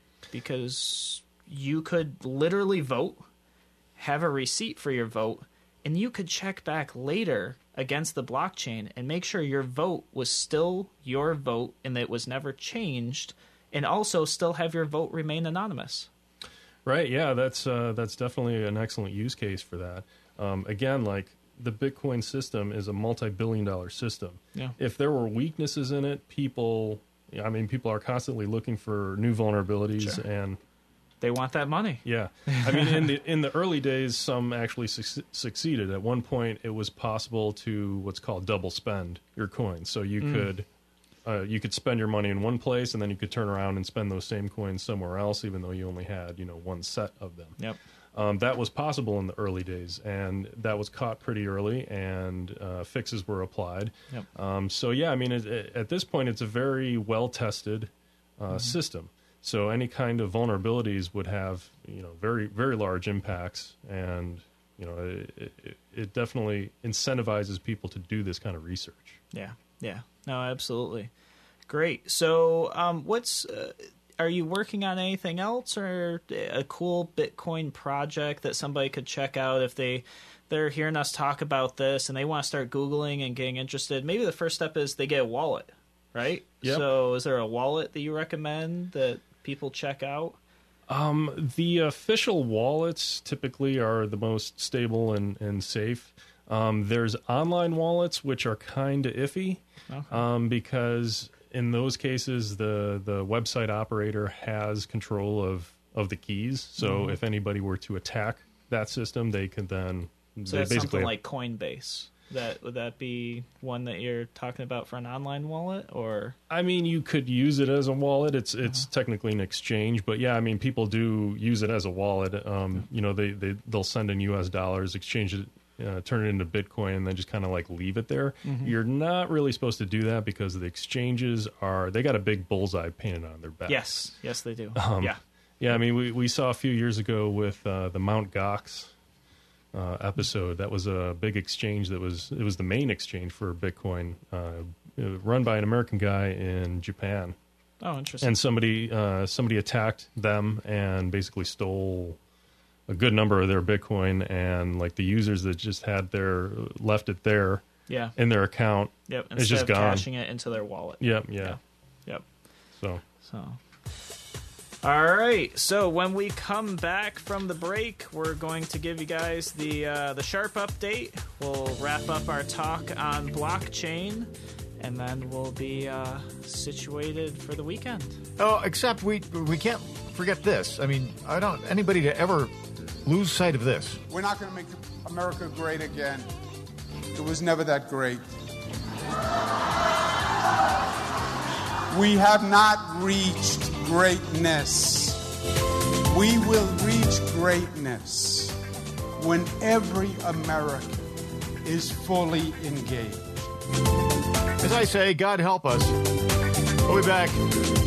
because you could literally vote, have a receipt for your vote, and you could check back later against the blockchain and make sure your vote was still your vote and that it was never changed, and also still have your vote remain anonymous. Right, yeah, that's uh, that's definitely an excellent use case for that. Um, again, like the Bitcoin system is a multi-billion dollar system. Yeah. If there were weaknesses in it, people, I mean, people are constantly looking for new vulnerabilities, sure. and they want that money. Yeah. I mean, in the in the early days, some actually su- succeeded. At one point, it was possible to what's called double spend your coins. So you mm. could uh, you could spend your money in one place, and then you could turn around and spend those same coins somewhere else, even though you only had, you know, one set of them. Yep. Um, that was possible in the early days, and that was caught pretty early, and uh, fixes were applied. Yep. Um, so, yeah, I mean, it, it, at this point, it's a very well-tested uh, mm-hmm. system. So any kind of vulnerabilities would have, you know, very, very large impacts, and, you know, it, it, it definitely incentivizes people to do this kind of research. Yeah, yeah. No, absolutely. Great. So um, what's... Uh, are you working on anything else, or a cool Bitcoin project that somebody could check out if they, they're hearing us talk about this and they want to start Googling and getting interested? Maybe the first step is they get a wallet, right? Yep. So is there a wallet that you recommend that people check out? Um, the official wallets typically are the most stable and, and safe. Um, there's online wallets, which are kind of iffy, okay. um, because in those cases, the, the website operator has control of, of the keys. So mm-hmm. if anybody were to attack that system, they could then... So they that's basically something have, like Coinbase. That would that be one that you're talking about for an online wallet, or? I mean, you could use it as a wallet. It's it's uh-huh. technically an exchange, but yeah, I mean, people do use it as a wallet. Um, you know, they they they'll send in U S dollars, exchange it, uh, turn it into Bitcoin, and then just kind of like leave it there. Mm-hmm. You're not really supposed to do that because the exchanges are they got a big bullseye painted on their back. Yes, yes, they do. Um, yeah, Yeah, I mean, we, we saw a few years ago with uh, the Mount Gox uh, episode. That was a big exchange. That was it was the main exchange for Bitcoin, uh, run by an American guy in Japan. Oh, interesting. And somebody uh, somebody attacked them and basically stole a good number of their Bitcoin, and like the users that just had their left it there, yeah. in their account, yep, it's just of gone. Cashing it into their wallet. Yep, yeah. yeah. Yep. So. So. All right, so when we come back from the break, we're going to give you guys the uh, the Sharp update. We'll wrap up our talk on blockchain, and then we'll be uh, situated for the weekend. Oh, except we we can't forget this. I mean, I don't anybody to ever lose sight of this. We're not going to make America great again. It was never that great. We have not reached greatness. We will reach greatness when every American is fully engaged. As I say, God help us. We'll be back.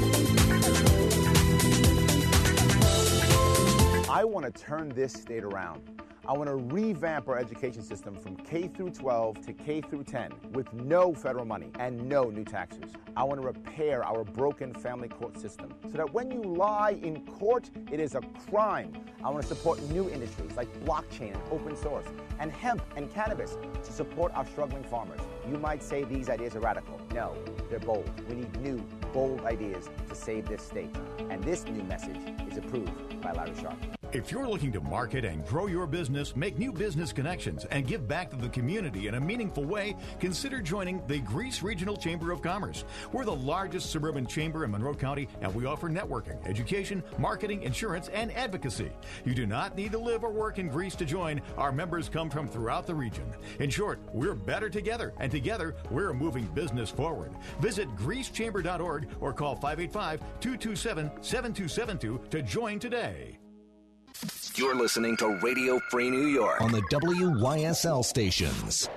I want to turn this state around. I want to revamp our education system from K through twelve to K through ten with no federal money and no new taxes. I want to repair our broken family court system so that when you lie in court, it is a crime. I want to support new industries like blockchain and open source and hemp and cannabis to support our struggling farmers. You might say these ideas are radical. No, they're bold. We need new, bold ideas to save this state. And this new message is approved by Larry Sharp. If you're looking to market and grow your business, make new business connections, and give back to the community in a meaningful way, consider joining the Greece Regional Chamber of Commerce. We're the largest suburban chamber in Monroe County, and we offer networking, education, marketing, insurance, and advocacy. You do not need to live or work in Greece to join. Our members come from throughout the region. In short, we're better together, and together, we're moving business forward. Visit greece chamber dot org or call five eight five, two two seven, seven two seven two to join today. You're listening to Radio Free New York on the W Y S L stations.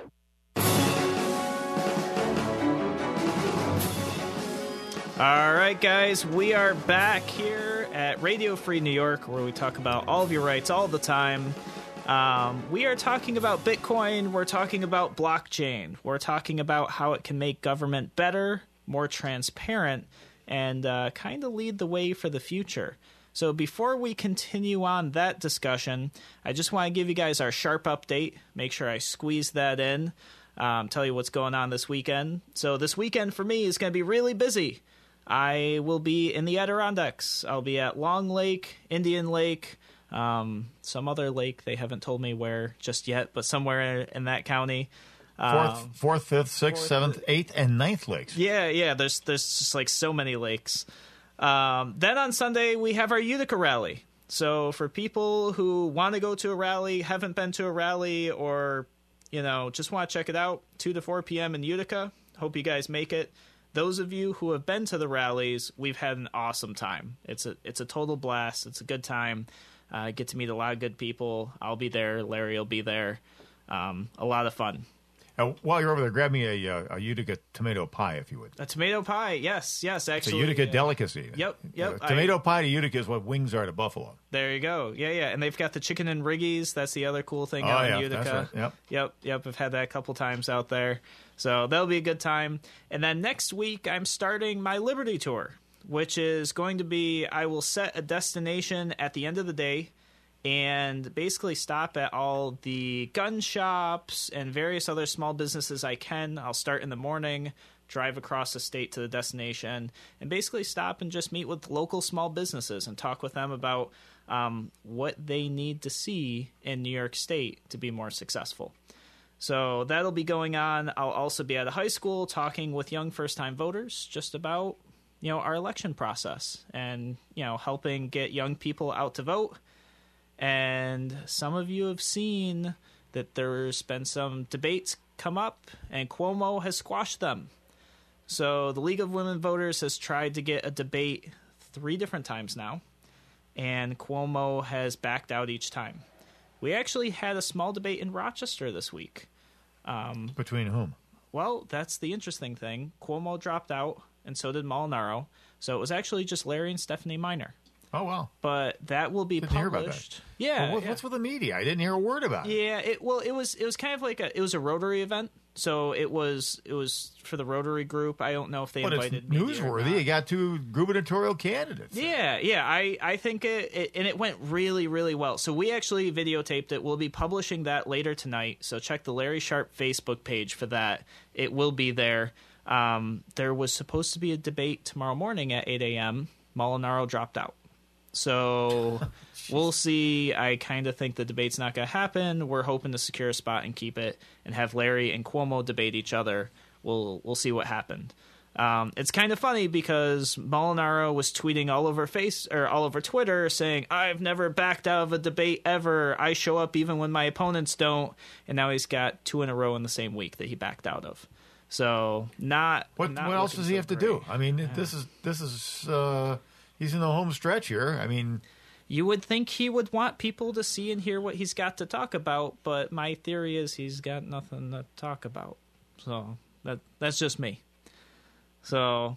All right, guys, we are back here at Radio Free New York, where we talk about all of your rights all the time. Um, we are talking about Bitcoin. We're talking about blockchain. We're talking about how it can make government better, more transparent, and uh, kind of lead the way for the future. So before we continue on that discussion, I just want to give you guys our Sharp update. Make sure I squeeze that in, um, tell you what's going on this weekend. So this weekend for me is going to be really busy. I will be in the Adirondacks. I'll be at Long Lake, Indian Lake, um, some other lake. They haven't told me where just yet, but somewhere in that county. Fourth, Um, fourth, fifth, sixth, fourth, seventh, eighth, and ninth lakes. Yeah, yeah. There's there's just like so many lakes. Um, then on Sunday, we have our Utica rally. So for people who want to go to a rally, haven't been to a rally, or, you know, just want to check it out, two to four p.m. in Utica, hope you guys make it. Those of you who have been to the rallies, we've had an awesome time. It's a it's a total blast. It's a good time. Uh, get to meet a lot of good people. I'll be there. Larry will be there. Um, a lot of fun. Uh, while you're over there, grab me a, uh, a Utica tomato pie, if you would. A tomato pie, yes, yes, actually. It's a Utica yeah. delicacy. Yep, yep. Uh, tomato I, pie to Utica is what wings are to Buffalo. There you go. Yeah, yeah. And they've got the chicken and riggies. That's the other cool thing oh, out yeah, in Utica. That's right. Yep. Yep, yep. I've had that a couple times out there. So that'll be a good time. And then next week, I'm starting my Liberty Tour, which is going to be, I will set a destination at the end of the day and basically stop at all the gun shops and various other small businesses I can. I'll start in the morning, drive across the state to the destination, and basically stop and just meet with local small businesses and talk with them about um, what they need to see in New York State to be more successful. So that'll be going on. I'll also be at a high school talking with young first-time voters just about, you know, our election process and, you know, helping get young people out to vote. And some of you have seen that there's been some debates come up, and Cuomo has squashed them. So the League of Women Voters has tried to get a debate three different times now, and Cuomo has backed out each time. We actually had a small debate in Rochester this week. Um, Between whom? Well, that's the interesting thing. Cuomo dropped out, and so did Molinaro. So it was actually just Larry and Stephanie Miner. Oh, wow. But that will be Didn't hear about published. that. Yeah, Well, what- yeah. what's with the media? I didn't hear a word about it. Yeah, it well, it was it was kind of like a it was a Rotary event. So it was it was for the Rotary group. I don't know if they But invited it's media or newsworthy. not. You got two gubernatorial candidates. Yeah, yeah. I, I think it, it and it went really, really well. So we actually videotaped it. We'll be publishing that later tonight. So check the Larry Sharp Facebook page for that. It will be there. Um, there was supposed to be a debate tomorrow morning at eight a.m. Molinaro dropped out. So we'll see. I kind of think the debate's not going to happen. We're hoping to secure a spot and keep it and have Larry and Cuomo debate each other. We'll we'll see what happened. Um, it's kind of funny because Molinaro was tweeting all over face or all over Twitter saying, "I've never backed out of a debate ever. I show up even when my opponents don't." And now he's got two in a row in the same week that he backed out of. So not What not what else looking does he so have to great. do? I mean, this is this is uh, he's in the home stretch here. I mean, you would think he would want people to see and hear what he's got to talk about, but my theory is he's got nothing to talk about. So that that's just me. So,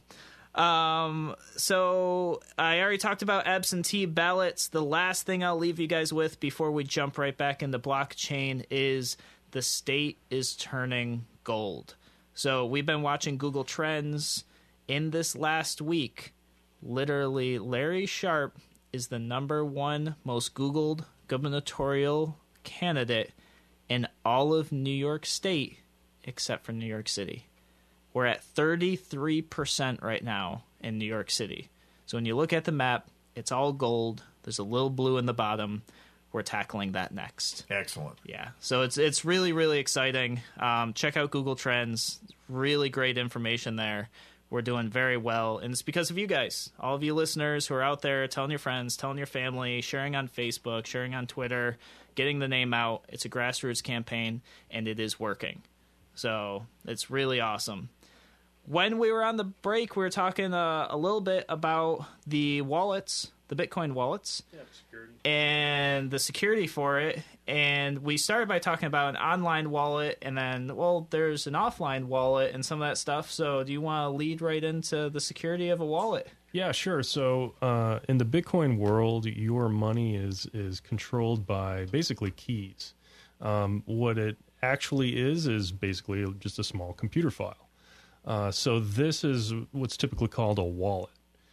um, so I already talked about absentee ballots. The last thing I'll leave you guys with before we jump right back into blockchain is the state is turning gold. So we've been watching Google Trends. In this last week, literally Larry Sharp is the number one most Googled gubernatorial candidate in all of New York State, except for New York City. We're at thirty-three percent right now in New York City. So when you look at the map, it's all gold. There's a little blue in the bottom. We're tackling that next. Excellent. Yeah. So it's it's really, really exciting. Um, check out Google Trends. Really great information there. We're doing very well. And it's because of you guys, all of you listeners who are out there telling your friends, telling your family, sharing on Facebook, sharing on Twitter, getting the name out. It's a grassroots campaign, and it is working. So it's really awesome. When we were on the break, we were talking uh, a little bit about the wallets, the Bitcoin wallets, Yeah, security. and the security for it. And we started by talking about an online wallet, and then, well, there's an offline wallet and some of that stuff. So do you want to lead right into the security of a wallet? Yeah, sure. So uh, in the Bitcoin world, your money is is controlled by basically keys. Um, what it actually is is basically just a small computer file. Uh, so this is what's typically called a wallet,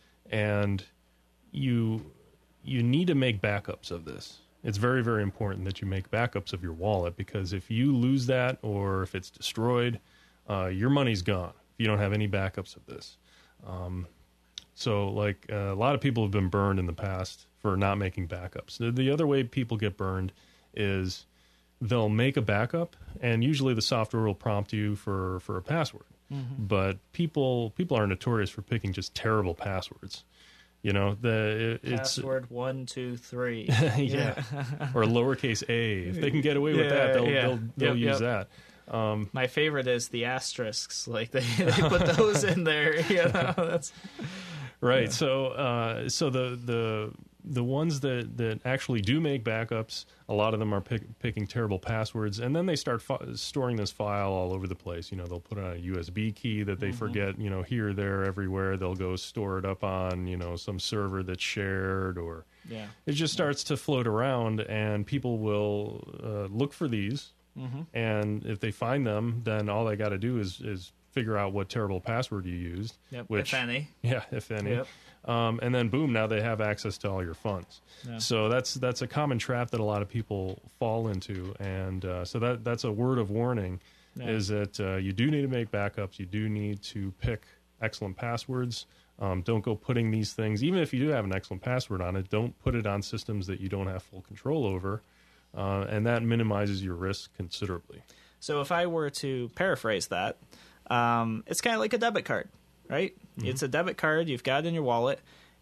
and you you need to make backups of this. It's very, very important that you make backups of your wallet, because if you lose that or if it's destroyed, uh, your money's gone if you don't have any backups of this. Um, so, like, uh, a lot of people have been burned in the past for not making backups. The, the other way people get burned is they'll make a backup, and usually the software will prompt you for, for a password. Mm-hmm. But people people are notorious for picking just terrible passwords. You know, the it, it's Password one, two, three. yeah, or lowercase a. If they can get away with Yeah, that, they'll yeah. they'll, they'll Yep, use yep. that. Um, My favorite is the asterisks. Like they, they put those in there. You know, that's right. Yeah. So uh, so the the the ones that, that actually do make backups, a lot of them are pick, picking terrible passwords, and then they start fi- storing this file all over the place. You know, they'll put it on a U S B key that they Mhm. forget, you know, here, there, everywhere. They'll go store it up on, you know, some server that's shared, or Yeah. it just starts to float around, and people will uh, look for these. Mhm. And if they find them, then all they got to do is, is figure out what terrible password you used. Yep, which, if any. Yeah, if any. Yep. Um, and then boom, now they have access to all your funds. Yeah. So that's that's a common trap that a lot of people fall into, and uh, so that that's a word of warning, Yeah. is that uh, you do need to make backups. You do need to pick excellent passwords. Um, don't go putting these things, even if you do have an excellent password on it, don't put it on systems that you don't have full control over, uh, and that minimizes your risk considerably. So if I were to paraphrase that, um, it's kind of like a debit card, right? Mhm. It's a debit card you've got in your wallet,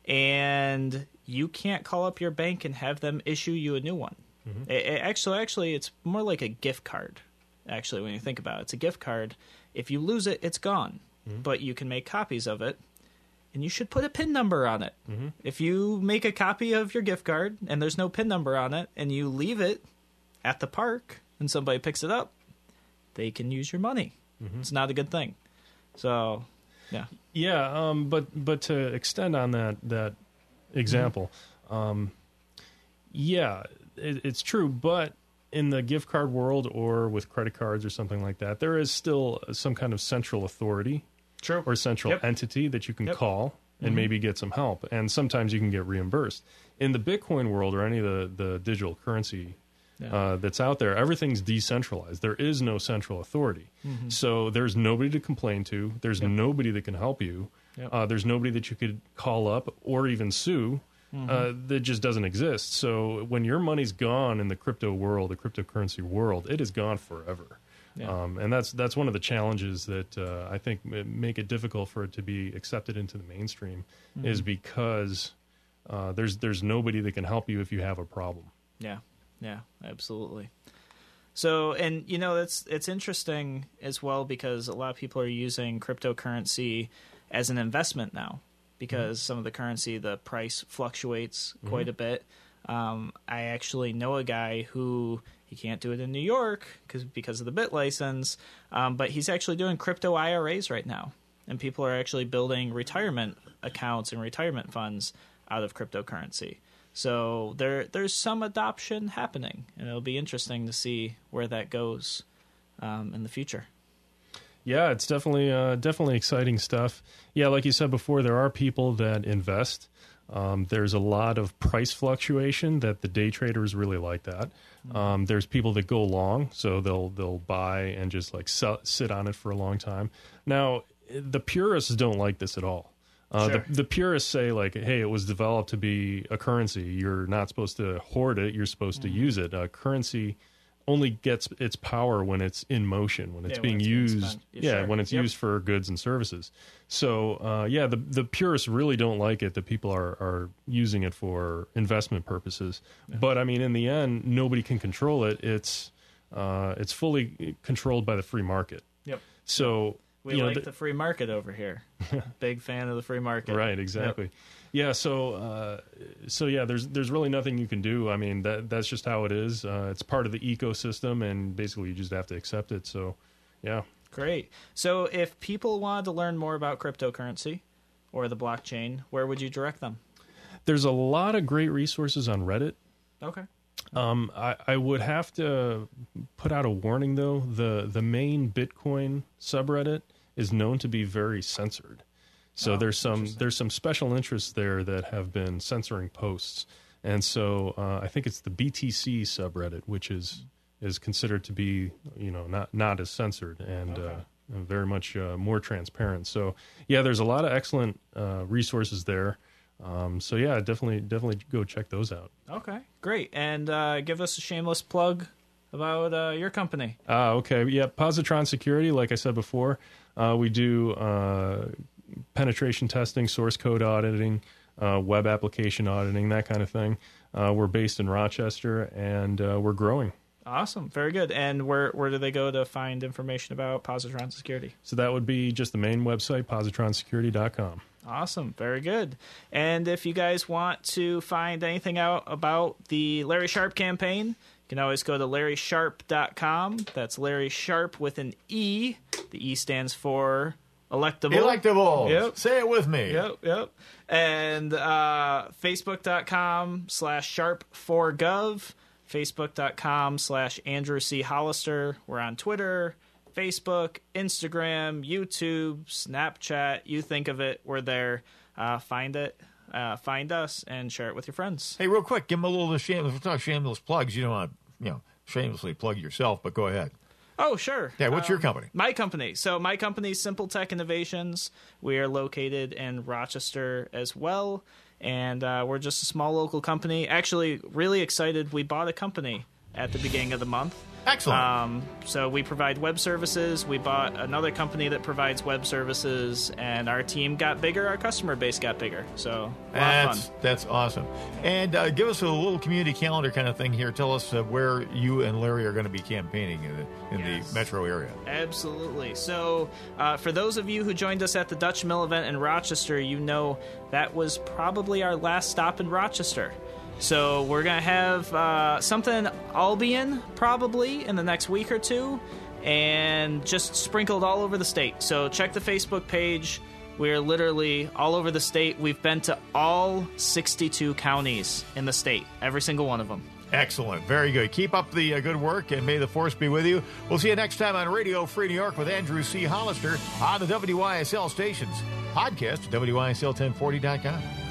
and you can't call up your bank and have them issue you a new one. Mhm. It, it actually, actually, it's more like a gift card. Actually, when you think about it, it's a gift card. If you lose it, it's gone, Mhm. but you can make copies of it, and you should put a PIN number on it. Mhm. If you make a copy of your gift card and there's no PIN number on it, and you leave it at the park and somebody picks it up, they can use your money. Mhm. It's not a good thing. So, yeah. Yeah, um, but but to extend on that that example. Mm-hmm. Um, yeah, it, it's true, but in the gift card world or with credit cards or something like that, there is still some kind of central authority True. or central Yep. entity that you can Yep. call and Mhm. maybe get some help. And sometimes you can get reimbursed. In the Bitcoin world or any of the, the digital currency Yeah. uh, that's out there, everything's decentralized. There is no central authority. Mhm. So there's nobody to complain to. There's Yep. nobody that can help you. Yep. Uh, there's nobody that you could call up or even sue. Mhm. Uh, that just doesn't exist. So when your money's gone in the crypto world, the cryptocurrency world, it is gone forever. Yeah. Um, and that's that's one of the challenges that uh, I think m- make it difficult for it to be accepted into the mainstream, Mhm. is because uh, there's there's nobody that can help you if you have a problem. Yeah, yeah, absolutely. So, and you know, that's it's interesting as well because a lot of people are using cryptocurrency as an investment now because mm-hmm. some of the currency, the price fluctuates quite mm-hmm. a bit. Um, I actually know a guy who he can't do it in New York because because of the bit license, um, but he's actually doing crypto I R As right now, and people are actually building retirement accounts and retirement funds out of cryptocurrency. So there, there's some adoption happening, and it'll be interesting to see where that goes um, in the future. Yeah, it's definitely uh, definitely exciting stuff. Yeah, like you said before, there are people that invest. Um, there's a lot of price fluctuation that the day traders really like that. Um, there's people that go long, so they'll they'll buy and just like sell, sit on it for a long time. Now, the purists don't like this at all. Uh, Sure. the, the purists say, like, hey, it was developed to be a currency. You're not supposed to hoard it. You're supposed Mm-hmm. to use it. Uh, currency only gets its power when it's in motion, when it's Yeah, when being it's being used. spent. Yeah, Yeah, sure. when it's Yep. used for goods and services. So, uh, yeah, the the purists really don't like it that people are, are using it for investment purposes. But, I mean, in the end, nobody can control it. It's uh, it's fully controlled by the free market. Yep. So, We you know, like th- the free market over here. Big fan of the free market. Right, exactly. Yep. Yeah, so uh, so yeah, there's there's really nothing you can do. I mean, that that's just how it is. Uh, it's part of the ecosystem, and basically you just have to accept it. So, yeah. Great. So if people wanted to learn more about cryptocurrency or the blockchain, where would you direct them? There's a lot of great resources on Reddit. Okay. Um, I, I would have to put out a warning, though. The the main Bitcoin subreddit is known to be very censored. So Oh, there's some there's some special interests there that have been censoring posts. And so uh, I think it's the B T C subreddit, which is is considered to be, you know, not not as censored and Okay. uh, very much uh, more transparent. So yeah, there's a lot of excellent uh, resources there. Um, so yeah, definitely definitely go check those out. Okay, great. And uh, give us a shameless plug about uh, your company. Ah, okay. Yeah, Positron Security, like I said before, uh, we do uh, penetration testing, source code auditing, uh, web application auditing, that kind of thing. Uh, we're based in Rochester, and uh, we're growing. Awesome, very good. And where where do they go to find information about Positron Security? So that would be just the main website, positron security dot com. Awesome, very good. And if you guys want to find anything out about the Larry Sharpe campaign, you can always go to larry sharpe dot com. That's Larry Sharpe with an E. The E stands for electable. Electable. Yep. Say it with me. Yep, yep. And uh, facebook dot com slash sharp for gov. facebook dot com slash Andrew C. Hollister. We're on Twitter, Facebook, Instagram, YouTube, Snapchat. You think of it, we're there. Uh, find it, uh, find us, and share it with your friends. Hey, real quick, give them a little shameless. We'll talk shameless plugs. You don't want to, you know, shamelessly plug yourself, but go ahead. Oh, sure. Yeah, what's your Um, company? My company. So my company is Simple Tech Innovations. We are located in Rochester as well, and uh, we're just a small local company. Actually, really excited. We bought a company at the beginning of the month. Excellent. Um, so we provide web services. We bought another company that provides web services, and our team got bigger. Our customer base got bigger. So a lot That's of fun. that's awesome. And uh, give us a little community calendar kind of thing here. Tell us uh, where you and Larry are going to be campaigning in the, in Yes. the metro area. Absolutely. So, uh, for those of you who joined us at the Dutch Mill event in Rochester, you know that was probably our last stop in Rochester. So, we're going to have uh, something Albion probably in the next week or two, and just sprinkled all over the state. So, check the Facebook page. We're literally all over the state. We've been to all sixty-two counties in the state, every single one of them. Excellent. Very good. Keep up the uh, good work, and may the force be with you. We'll see you next time on Radio Free New York with Andrew C. Hollister on the W Y S L stations. Podcast at W Y S L ten forty dot com.